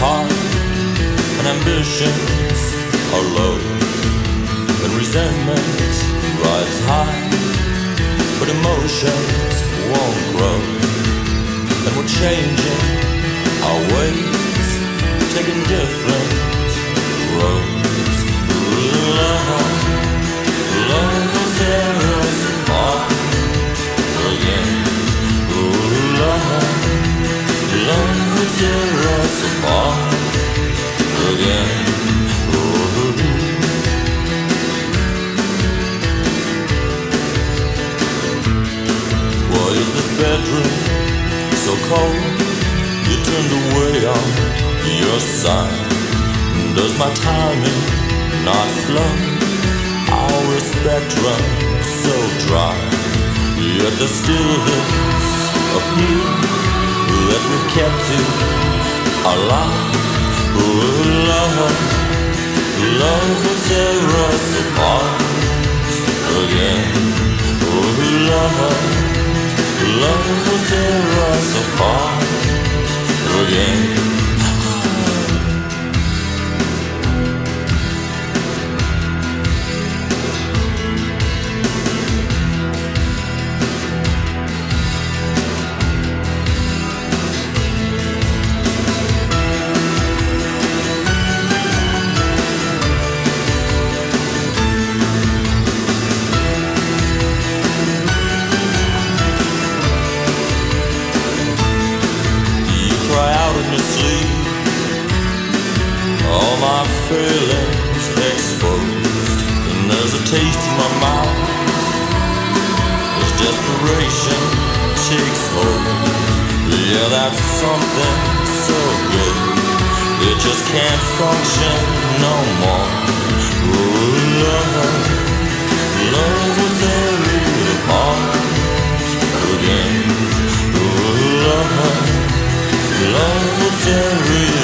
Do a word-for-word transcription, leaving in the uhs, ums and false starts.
high and ambitions are low, and resentment rides high, but emotions won't grow. And we're changing our ways, taking different roads. Love, love will tear us apart again. Love, love will tear us apart again. Why is this bedroom so cold? You turned away on your side. Does my timing not flow? Our respect runs so dry. Yet there still is a few that we've kept it alive. Oh, love, love will tear us apart again. Oh, love, love will tear us apart again. All my feelings exposed, and there's a taste in my mouth as desperation takes hold. Yeah, that's something so good, it just can't function no more. Oh, love, love will tear it apart again. Oh, love, love will tear it